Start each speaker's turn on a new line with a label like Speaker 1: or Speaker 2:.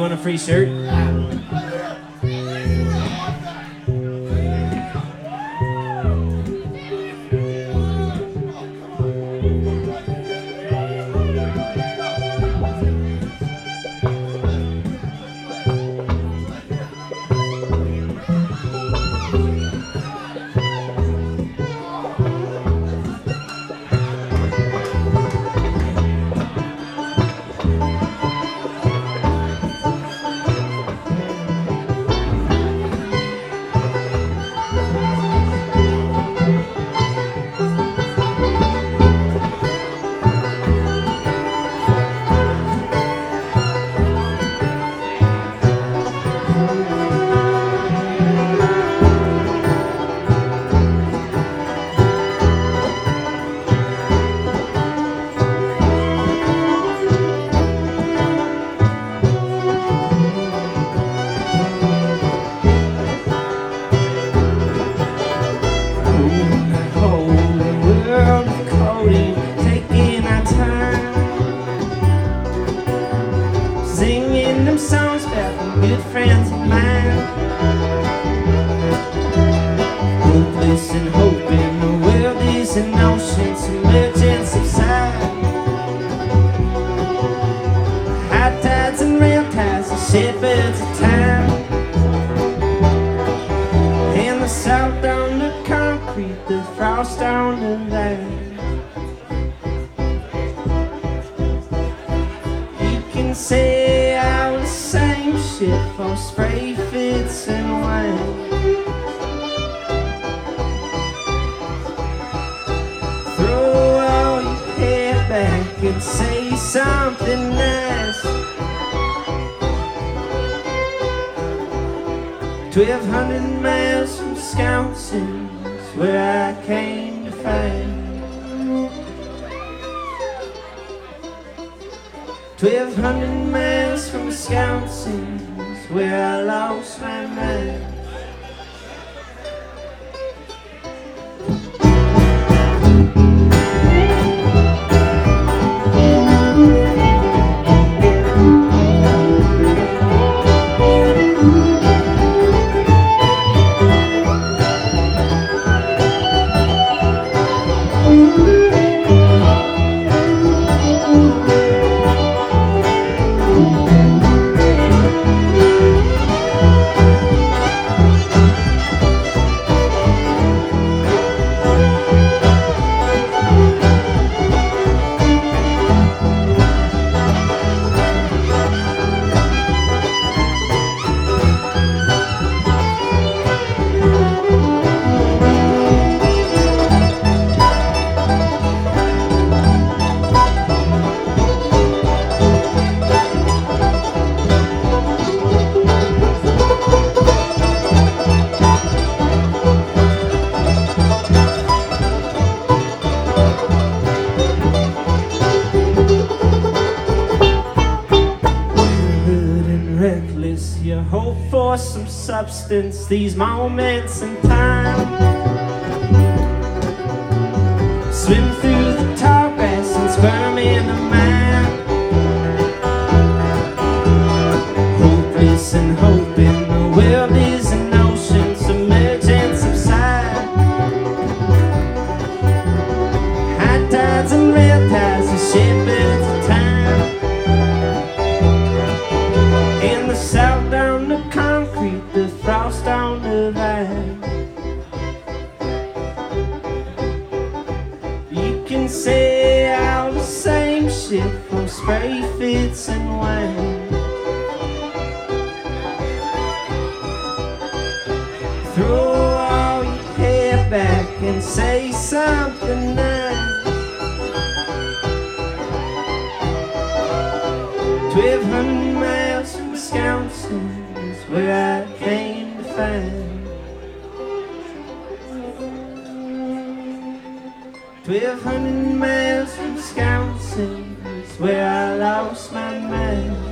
Speaker 1: won a free shirt. Singing them songs about them good friends of mine. Hopeless and hoping the world is an ocean submerging subside. High tides and rail tides and shepherds of time. And the salt on the concrete, the frost on the land. You can say I was same shit for spray fits and wine. Throw all your hair back and say something nice. 1,200 miles from Wisconsin is where I came to find. 1,200 miles from Wisconsin is where I lost my mind. You hope for some substance, these moments in time. Swim through the tall grass and squirm in the mind. Hopeless and hoping the world is an ocean, submerge and subside. High tides and rail tides and shepherds of time. In the south on the concrete, the frost on the vine. You can say all the same shit from spray fits and wine. Throw all your hair back and say something nice. 1,200 miles from Wisconsin is where I came to find. 1,200 miles from Wisconsin is where I lost my mind.